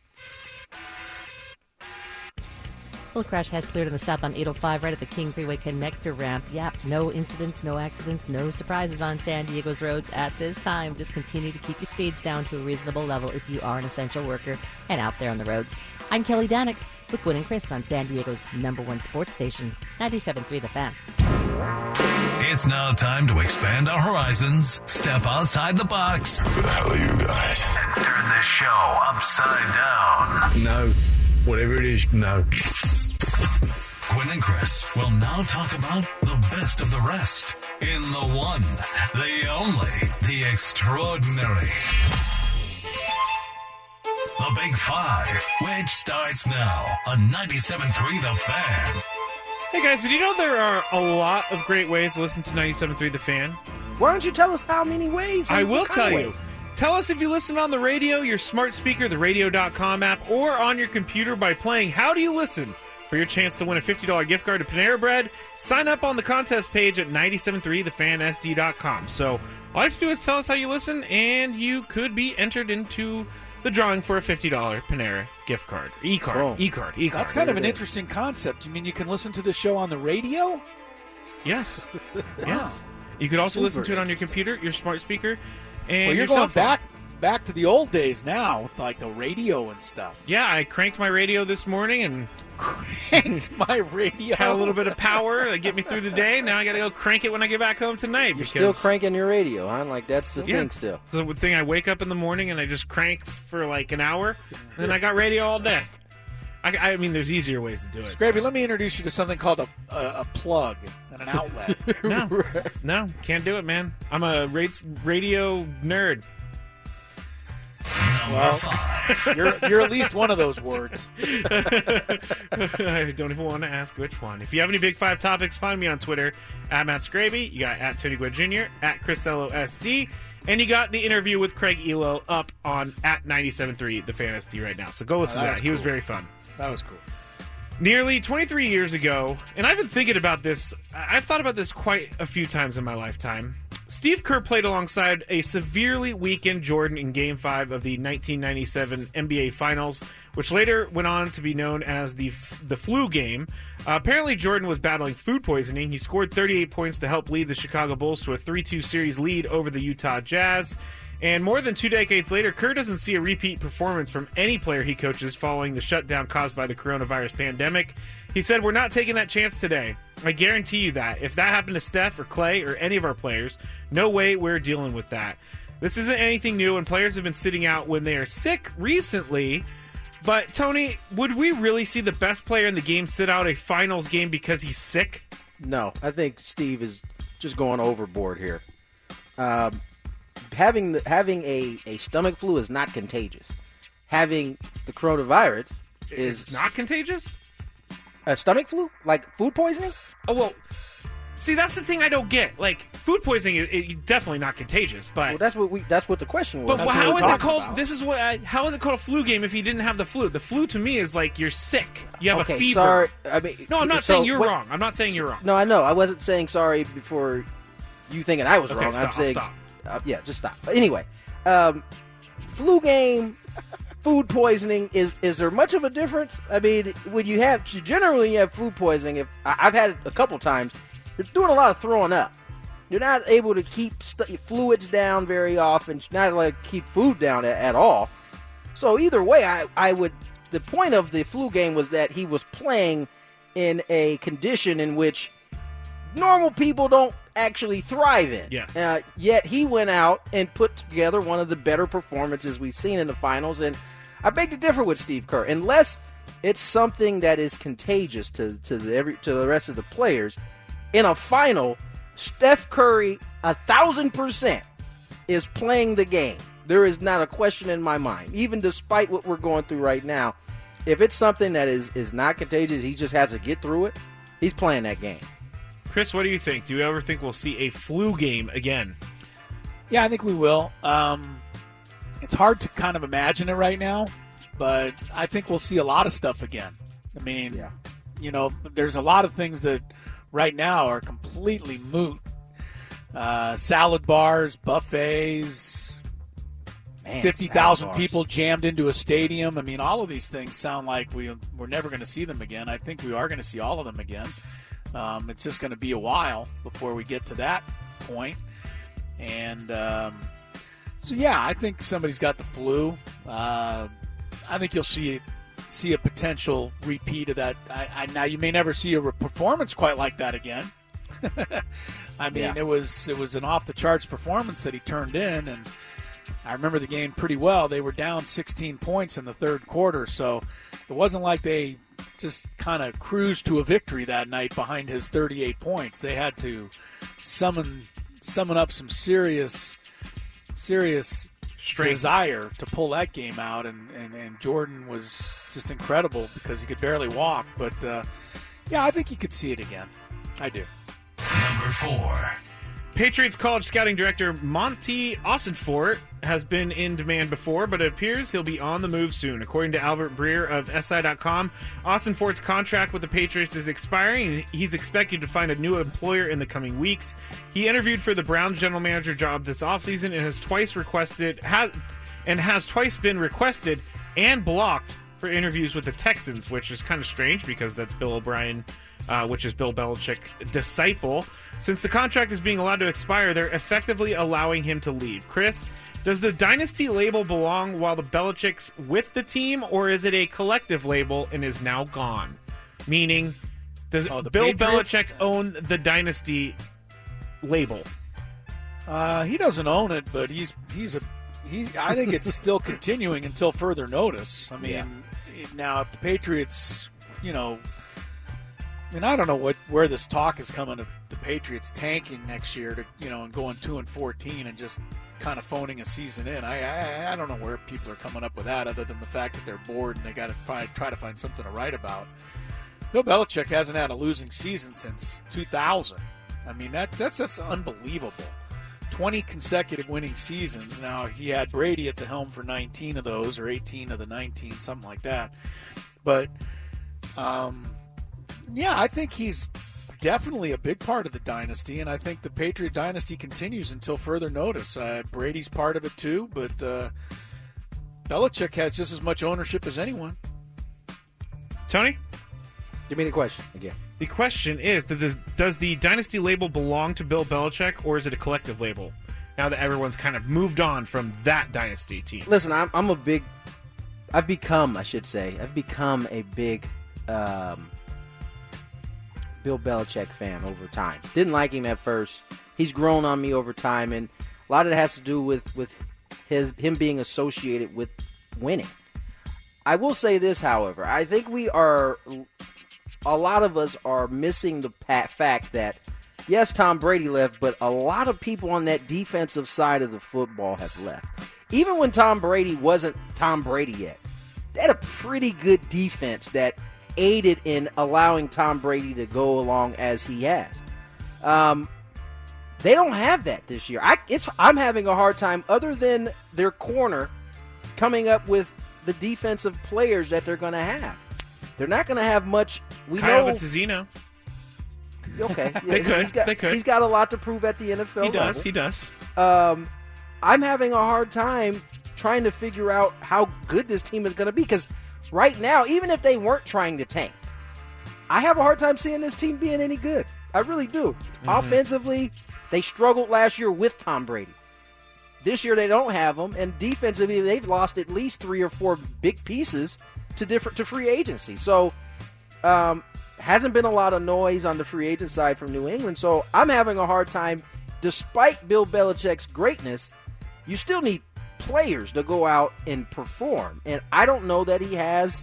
Speaker 9: Little crash has cleared on the southbound eight oh five right at the King Freeway connector ramp. Yep, no incidents, no accidents, no surprises on San Diego's roads at this time. Just continue to keep your speeds down to a reasonable level if you are an essential worker and out there on the roads. I'm Kelly Danick with Gwynn and Chris on San Diego's number one sports station, ninety-seven point three The Fan.
Speaker 10: It's now time to expand our horizons, step outside the box.
Speaker 11: Who the hell are you guys?
Speaker 10: And turn this show upside down.
Speaker 11: No. Whatever it is, no.
Speaker 10: Gwynn and Chris will now talk about the best of the rest in the one, the only, the extraordinary. The Big Five, which starts now on ninety-seven point three The Fan.
Speaker 6: Hey guys, did you know there are a lot of great ways to listen to ninety-seven point three The Fan?
Speaker 5: Why don't you tell us how many ways?
Speaker 6: I will tell
Speaker 5: ways?
Speaker 6: you. Tell us if you listen on the radio, your smart speaker, the radio dot com app, or on your computer by playing How Do You Listen for your chance to win a fifty dollars gift card to Panera Bread. Sign up on the contest page at nine seven three the fan S D dot com. So all you have to do is tell us how you listen, and you could be entered into the drawing for a fifty dollars Panera gift card. E-card.
Speaker 5: Boom.
Speaker 6: E-card. E-card.
Speaker 4: That's kind of an interesting concept. You mean you can listen to the show on the radio?
Speaker 6: Yes. Yes. You could also
Speaker 4: Super
Speaker 6: listen to it on your computer, your smart speaker, and
Speaker 4: well, you're
Speaker 6: your
Speaker 4: going
Speaker 6: cell phone.
Speaker 4: back back to the old days now, with like the radio and stuff.
Speaker 6: Yeah, I cranked my radio this morning and
Speaker 4: cranked my radio.
Speaker 6: Had a little bit of power to get me through the day. Now I got to go crank it when I get back home tonight.
Speaker 5: You're still cranking your radio, huh? Like that's the
Speaker 6: yeah,
Speaker 5: thing still.
Speaker 6: So the thing, I wake up in the morning and I just crank for like an hour, and then I got radio all day. I, I mean, there's easier ways to do it.
Speaker 4: Scrappy, so. Let me introduce you to something called a, a, a plug and an outlet.
Speaker 6: no, no, can't do it, man. I'm a radio nerd.
Speaker 4: Well, you're, you're at least one of those words.
Speaker 6: I don't even want to ask which one. If you have any Big Five topics, find me on Twitter, at Matt Scraby. You got at Tony Gwynn Junior, at Chris L O S D. And you got the interview with Craig Elo up on at ninety-seven point three The Fan S D right now. So go listen
Speaker 4: oh, that
Speaker 6: to that.
Speaker 4: Cool.
Speaker 6: He was very fun.
Speaker 4: That was cool.
Speaker 6: Nearly twenty-three years ago, and I've been thinking about this, I've thought about this quite a few times in my lifetime. Steve Kerr played alongside a severely weakened Jordan in Game five of the nineteen ninety-seven N B A Finals, which later went on to be known as the the flu game. Uh, apparently, Jordan was battling food poisoning. He scored thirty-eight points to help lead the Chicago Bulls to a three two series lead over the Utah Jazz. And more than two decades later, Kerr doesn't see a repeat performance from any player he coaches following the shutdown caused by the coronavirus pandemic. He said, "We're not taking that chance today. I guarantee you that. If that happened to Steph or Clay or any of our players, no way we're dealing with that. This isn't anything new, and players have been sitting out when they are sick recently." But, Tony, would we really see the best player in the game sit out a finals game because he's sick?
Speaker 5: No, I think Steve is just going overboard here. Um, having the, having a, a stomach flu is not contagious. Having the coronavirus is...
Speaker 6: It's not contagious?
Speaker 5: A stomach flu? Like food poisoning?
Speaker 6: Oh, well... See, that's the thing I don't get. Like, food poisoning is, is definitely not contagious, but
Speaker 5: well, that's what we that's what the question was.
Speaker 6: But well, how is it called? About. This is what. I, how is it called a flu game if you didn't have the flu? The flu to me is like you're sick. You have
Speaker 5: okay,
Speaker 6: a fever.
Speaker 5: Sorry, I mean,
Speaker 6: no, I'm not
Speaker 5: so
Speaker 6: saying you're
Speaker 5: what,
Speaker 6: wrong. I'm not saying you're wrong.
Speaker 5: No, I know. I wasn't saying sorry before you thinking I was
Speaker 6: okay,
Speaker 5: wrong.
Speaker 6: Stop,
Speaker 5: I'm saying,
Speaker 6: stop.
Speaker 5: Uh, yeah, just stop. But anyway, um, flu game. Food poisoning, is is there much of a difference? I mean, when you have generally when you have food poisoning, if I've had it a couple times, you're doing a lot of throwing up. You're not able to keep st- fluids down very often. You're not able to keep food down at, at all. So either way, I, I would. The point of the flu game was that he was playing in a condition in which normal people don't actually thrive in.
Speaker 6: Yes.
Speaker 5: Uh, yet he went out and put together one of the better performances we've seen in the finals. And I beg to differ with Steve Kerr. Unless it's something that is contagious to, to, the, every, to the rest of the players, in a final, Steph Curry, a thousand percent, is playing the game. There is not a question in my mind. Even despite what we're going through right now, if it's something that is, is not contagious, he just has to get through it, he's playing that game.
Speaker 6: Chris, what do you think? Do you ever think we'll see a flu game again?
Speaker 4: Yeah, I think we will. Um, it's hard to kind of imagine it right now, but I think we'll see a lot of stuff again. I mean,
Speaker 5: yeah.
Speaker 4: you know, there's a lot of things that right now are completely moot. Uh, salad bars, buffets, fifty thousand people jammed into a stadium. I mean, all of these things sound like we, we're never going to see them again. I think we are going to see all of them again. Um, it's just going to be a while before we get to that point. And um, so, yeah, I think somebody's got the flu. Uh, I think you'll see see a potential repeat of that. I, I, now, you may never see a performance quite like that again. I mean, yeah. it was it was an off-the-charts performance that he turned in, and I remember the game pretty well. They were down sixteen points in the third quarter, so it wasn't like they just kind of cruised to a victory that night behind his thirty-eight points. They had to summon summon up some serious, serious Strength. desire to pull that game out, and, and, and Jordan was just incredible because he could barely walk. But, uh, yeah, I think you could see it again. I do.
Speaker 10: Number four.
Speaker 6: Patriots college scouting director Monty Ossenfort has been in demand before, but it appears he'll be on the move soon. According to Albert Breer of S I dot com, Ossenfort's contract with the Patriots is expiring, and he's expected to find a new employer in the coming weeks. He interviewed for the Browns general manager job this offseason and has twice requested has, and has twice been requested and blocked for interviews with the Texans, which is kind of strange because that's Bill O'Brien, uh, which is Bill Belichick's disciple. Since the contract is being allowed to expire, they're effectively allowing him to leave. Chris, does the dynasty label belong while the Belichick's with the team, or is it a collective label and is now gone? Meaning, does oh, Bill Patriots? Belichick own the dynasty label?
Speaker 4: Uh, he doesn't own it, but he's he's a he. I think it's still continuing until further notice. I mean, yeah. Now if the Patriots, you know. I mean, I don't know what where this talk is coming of the Patriots tanking next year to, you know, and going two and fourteen and just kind of phoning a season in. I, I I don't know where people are coming up with that, other than the fact that they're bored and they got to try try to find something to write about. Bill Belichick hasn't had a losing season since two thousand. I mean, that, that's that's unbelievable. twenty consecutive winning seasons. Now he had Brady at the helm for nineteen of those, or eighteen of the nineteen, something like that. But. Um, Yeah, I think he's definitely a big part of the dynasty, and I think the Patriot dynasty continues until further notice. Uh, Brady's part of it too, but uh, Belichick has just as much ownership as anyone.
Speaker 6: Tony?
Speaker 5: Give me the question again.
Speaker 6: The question is, does the, does the dynasty label belong to Bill Belichick, or is it a collective label? Now that everyone's kind of moved on from that dynasty team.
Speaker 5: Listen, I'm, I'm a big, I've become, I should say, I've become a big um, Bill Belichick fan over time. Didn't like him at first. He's grown on me over time, and a lot of it has to do with, with his him being associated with winning. I will say this, however. I think we are, a lot of us are missing the fact that, yes, Tom Brady left, but a lot of people on that defensive side of the football have left. Even when Tom Brady wasn't Tom Brady yet, they had a pretty good defense that aided in allowing Tom Brady to go along as he has. Um, they don't have that this year. I, it's, I'm having a hard time, other than their corner, coming up with the defensive players that they're going to have. They're not going to have much. We
Speaker 6: Kyle
Speaker 5: know.
Speaker 6: Vittazino.
Speaker 5: Okay, yeah,
Speaker 6: they could.
Speaker 5: He's got,
Speaker 6: they could.
Speaker 5: He's got a lot to prove at the N F L
Speaker 6: He does.
Speaker 5: level.
Speaker 6: He does.
Speaker 5: Um, I'm having a hard time trying to figure out how good this team is going to be, because right now, even if they weren't trying to tank, I have a hard time seeing this team being any good. I really do. Mm-hmm. Offensively, they struggled last year with Tom Brady. This year they don't have him, and defensively they've lost at least three or four big pieces to different to free agency. So, um, hasn't been a lot of noise on the free agent side from New England. So I'm having a hard time, despite Bill Belichick's greatness, you still need players to go out and perform, and I don't know that he has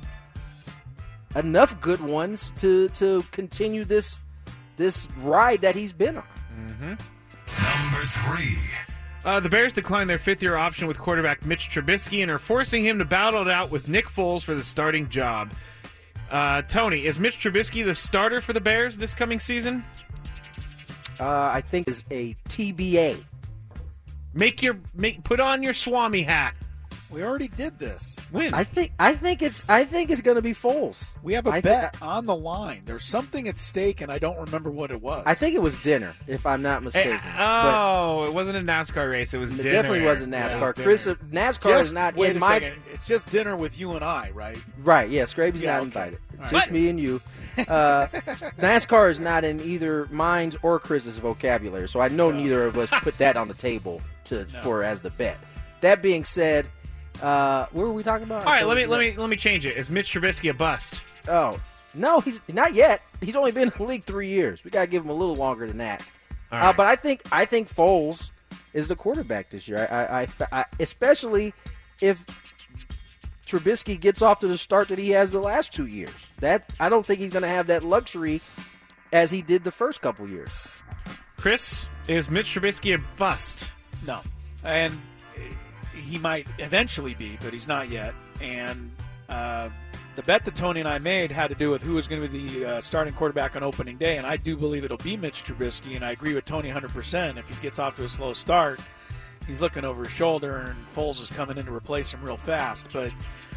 Speaker 5: enough good ones to to continue this this ride that he's been on.
Speaker 6: Mm-hmm. Number three. Uh, the Bears declined their fifth-year option with quarterback Mitch Trubisky and are forcing him to battle it out with Nick Foles for the starting job. Uh, Tony, is Mitch Trubisky the starter for the Bears this coming season?
Speaker 5: Uh, I think is a T B A.
Speaker 6: Make your make put on your Swami hat.
Speaker 4: We already did this.
Speaker 6: When?
Speaker 5: I think I think it's I think it's going to be Foles.
Speaker 4: We have a
Speaker 5: I
Speaker 4: bet
Speaker 5: th-
Speaker 4: on the line. There's something at stake, and I don't remember what it was.
Speaker 5: I think it was dinner, if I'm not mistaken.
Speaker 6: Hey, oh, it wasn't a NASCAR race. It was
Speaker 5: it
Speaker 6: dinner.
Speaker 5: definitely wasn't NASCAR.
Speaker 6: Yeah, was
Speaker 5: Chris, NASCAR
Speaker 4: just,
Speaker 5: is not
Speaker 4: wait
Speaker 5: in
Speaker 4: a
Speaker 5: my.
Speaker 4: Second. It's just dinner with you and I, right?
Speaker 5: Right. Yeah, Scraby's
Speaker 4: yeah,
Speaker 5: not
Speaker 4: okay.
Speaker 5: invited.
Speaker 4: Right.
Speaker 5: Just me and you. Uh, NASCAR is not in either mine's or Chris's vocabulary, so I know no. neither of us put that on the table to no. for as the bet. That being said, uh, what were we talking about?
Speaker 6: All right, let me let me let me change it. Is Mitch Trubisky a bust?
Speaker 5: Oh no, he's not yet. He's only been in the league three years. We gotta give him a little longer than that.
Speaker 6: All right.
Speaker 5: Uh, but I think I think Foles is the quarterback this year. I, I, I, I especially if Trubisky gets off to the start that he has the last two years. That I don't think he's going to have that luxury as he did the first couple years.
Speaker 6: Chris, is Mitch Trubisky a bust?
Speaker 4: No, and he might eventually be, but he's not yet. And uh, the bet that Tony and I made had to do with who was going to be the uh, starting quarterback on opening day, and I do believe it'll be Mitch Trubisky, and I agree with Tony one hundred percent. If he gets off to a slow start, he's looking over his shoulder, and Foles is coming in to replace him real fast. But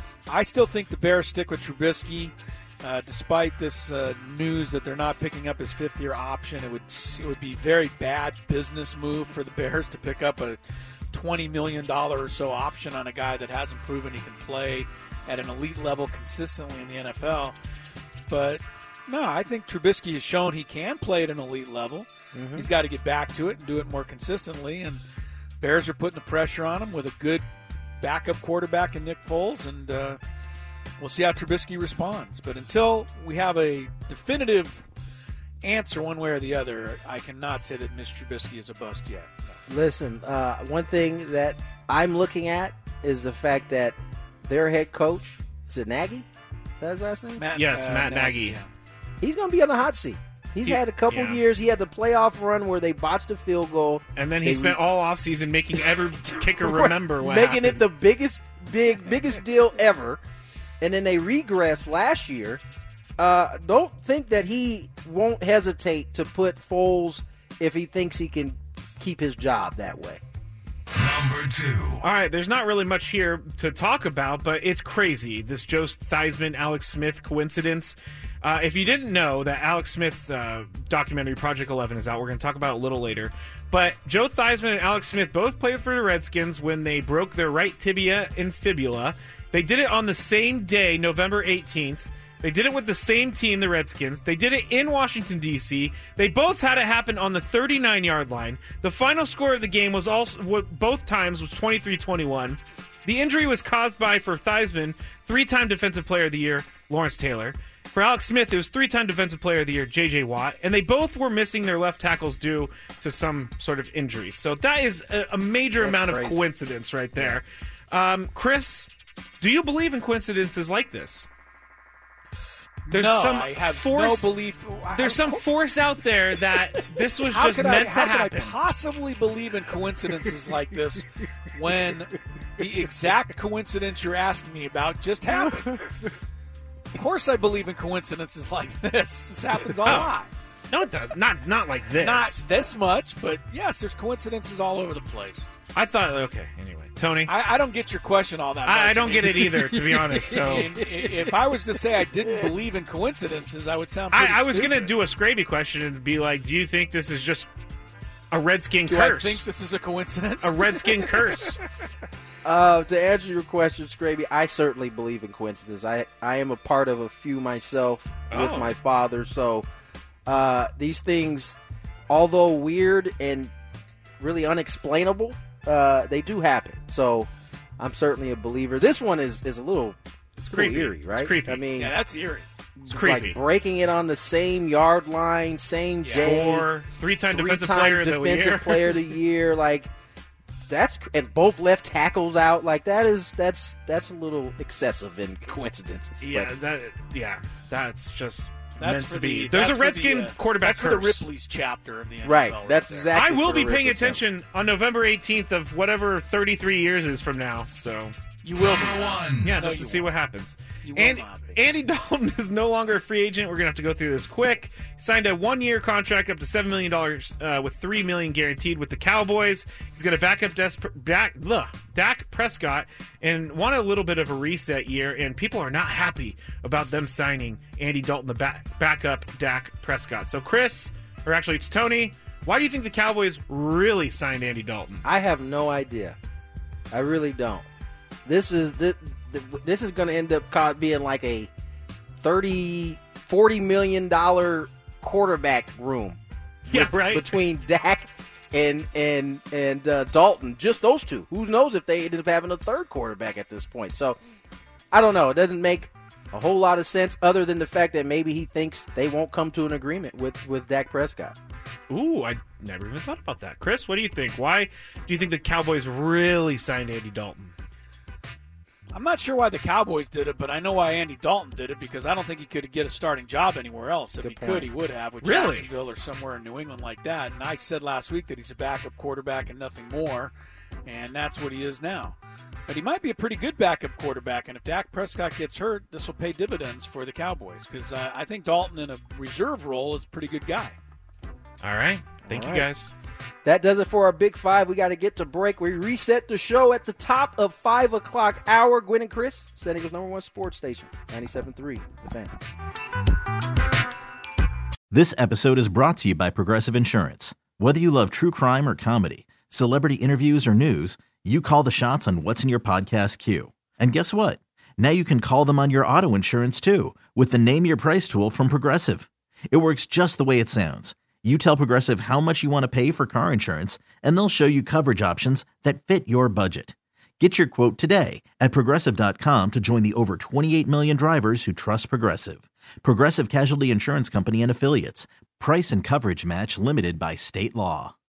Speaker 4: I still think the Bears stick with Trubisky. Uh, despite this uh, news that they're not picking up his fifth-year option, it would it would be very bad business move for the Bears to pick up a twenty million dollars or so option on a guy that hasn't proven he can play at an elite level consistently in the N F L. But, no, I think Trubisky has shown he can play at an elite level. Mm-hmm. He's got to get back to it and do it more consistently, and Bears are putting the pressure on him with a good backup quarterback in Nick Foles, and uh, we'll see how Trubisky responds. But until we have a definitive answer one way or the other, I cannot say that Mitch Trubisky is a bust yet. No.
Speaker 5: Listen, uh, one thing that I'm looking at is the fact that their head coach, is it Nagy? Is that his last name?
Speaker 6: Matt, yes, uh, Matt Nagy. Nagy.
Speaker 5: Yeah. He's going to be on the hot seat. He's he, had a couple
Speaker 6: yeah.
Speaker 5: years. He had the playoff run where they botched a field goal.
Speaker 6: And then he they spent re- all offseason making every kicker remember what
Speaker 5: Making
Speaker 6: happened.
Speaker 5: it the biggest, big, biggest deal ever. And then they regressed last year. Uh, don't think that he won't hesitate to put Foles if he thinks he can keep his job that way.
Speaker 10: Number two.
Speaker 6: All right, there's not really much here to talk about, but it's crazy. This Joe Theismann, Alex Smith coincidence. Uh, if you didn't know, that Alex Smith uh, documentary, Project eleven, is out. We're going to talk about it a little later. But Joe Theismann and Alex Smith both played for the Redskins when they broke their right tibia and fibula. They did it on the same day, November eighteenth. They did it with the same team, the Redskins. They did it in Washington, D C They both had it happen on the thirty-nine-yard line. The final score of the game was also both times was twenty-three twenty-one. The injury was caused by, for Theismann, three-time Defensive Player of the Year, Lawrence Taylor. For Alex Smith, it was three-time Defensive Player of the Year, J J. Watt. And they both were missing their left tackles due to some sort of injury. So that is a, a major That's amount crazy. of coincidence right there. Um, Chris, do you believe in coincidences like this? There's
Speaker 4: no,
Speaker 6: some
Speaker 4: I have
Speaker 6: force,
Speaker 4: no belief.
Speaker 6: There's some force out there that this was
Speaker 4: how
Speaker 6: just meant
Speaker 4: I,
Speaker 6: to
Speaker 4: how
Speaker 6: happen.
Speaker 4: How could I possibly believe in coincidences like this when the exact coincidence you're asking me about just happened? Of course I believe in coincidences like this. This happens a
Speaker 6: oh.
Speaker 4: lot.
Speaker 6: No, it does. Not not like this.
Speaker 4: Not this much, but yes, there's coincidences all over the place.
Speaker 6: I thought, okay, anyway. Tony?
Speaker 4: I, I don't get your question all that much.
Speaker 6: I, I don't get it either, to be honest. So
Speaker 4: if I was to say I didn't believe in coincidences, I would sound pretty
Speaker 6: I, I was
Speaker 4: going
Speaker 6: to do a Scraby question and be like, do you think this is just a Redskin
Speaker 4: do
Speaker 6: curse?
Speaker 4: I think this is a coincidence?
Speaker 6: A Redskin curse.
Speaker 5: Uh, to answer your question, Scraby, I certainly believe in coincidence. I, I am a part of a few myself with
Speaker 6: oh.
Speaker 5: my father, so uh, these things, although weird and really unexplainable, uh, they do happen. So I'm certainly a believer. This one is, is a little, it's
Speaker 6: creepy.
Speaker 5: Little eerie, right?
Speaker 6: It's creepy.
Speaker 5: I mean,
Speaker 4: yeah, that's eerie.
Speaker 6: It's creepy.
Speaker 5: Like breaking it on the same yard line, same
Speaker 6: yeah.
Speaker 5: day.
Speaker 6: Score, three-time defensive
Speaker 5: three-time
Speaker 6: player
Speaker 5: defensive
Speaker 6: of the year.
Speaker 5: player of the year. Like, that's and both left tackles out. Like that is that's that's a little excessive in coincidences.
Speaker 6: Yeah,
Speaker 5: but,
Speaker 6: that yeah, that's just
Speaker 4: that's
Speaker 6: meant
Speaker 4: for
Speaker 6: to
Speaker 4: the,
Speaker 6: be. There's a Redskin
Speaker 4: the, uh,
Speaker 6: quarterback
Speaker 4: That's
Speaker 6: curse.
Speaker 4: for the Ripley's chapter of the N F L.
Speaker 5: Right.
Speaker 4: right
Speaker 5: That's
Speaker 4: there.
Speaker 5: exactly.
Speaker 6: I will be
Speaker 5: for
Speaker 6: paying
Speaker 5: Ripley's
Speaker 6: attention
Speaker 5: chapter.
Speaker 6: on November eighteenth of whatever thirty-three years is from now. So
Speaker 4: you will be
Speaker 10: one.
Speaker 6: Yeah,
Speaker 4: no,
Speaker 6: just to see
Speaker 4: won't.
Speaker 6: what happens.
Speaker 4: You will
Speaker 6: Andy,
Speaker 4: not be.
Speaker 6: Andy Dalton is no longer a free agent. We're going to have to go through this quick. He signed a one-year contract up to seven million dollars uh, with three million dollars guaranteed with the Cowboys. He's going to back up Des- back, ugh, Dak Prescott and wanted a little bit of a reset year, and people are not happy about them signing Andy Dalton, the back, backup Dak Prescott. So, Chris, or actually it's Tony, why do you think the Cowboys really signed Andy Dalton?
Speaker 5: I have no idea. I really don't. This is this, this is going to end up being like a thirty, forty million dollar quarterback room.
Speaker 6: Yeah,
Speaker 5: with,
Speaker 6: right.
Speaker 5: Between Dak and and and uh, Dalton, just those two. Who knows if they ended up having a third quarterback at this point? So I don't know. It doesn't make a whole lot of sense, other than the fact that maybe he thinks they won't come to an agreement with with Dak Prescott.
Speaker 6: Ooh, I never even thought about that. Chris, what do you think? Why do you think the Cowboys really signed Andy Dalton?
Speaker 4: I'm not sure why the Cowboys did it, but I know why Andy Dalton did it, because I don't think he could get a starting job anywhere else. If
Speaker 5: Good
Speaker 4: he
Speaker 5: point.
Speaker 4: could, he would have with
Speaker 6: Really?
Speaker 4: Jacksonville or somewhere in New England like that. And I said last week that he's a backup quarterback and nothing more. and that's what he is now. But he might be a pretty good backup quarterback, and if Dak Prescott gets hurt, this will pay dividends for the Cowboys because uh, I think Dalton in a reserve role is a pretty good guy.
Speaker 6: All right. Thank
Speaker 5: All
Speaker 6: you,
Speaker 5: right.
Speaker 6: guys.
Speaker 5: That does it for our Big Five. We got to get to break. We reset the show at the top of five o'clock hour. Gwen and Chris, San Diego's number one sports station, ninety-seven point three, The Fan.
Speaker 12: This episode is brought to you by Progressive Insurance. Whether you love true crime or comedy, celebrity interviews or news, you call the shots on what's in your podcast queue. And guess what? Now you can call them on your auto insurance too with the Name Your Price tool from Progressive. It works just the way it sounds. You tell Progressive how much you want to pay for car insurance, and they'll show you coverage options that fit your budget. Get your quote today at Progressive dot com to join the over twenty-eight million drivers who trust Progressive. Progressive Casualty Insurance Company and Affiliates. Price and coverage match limited by state law.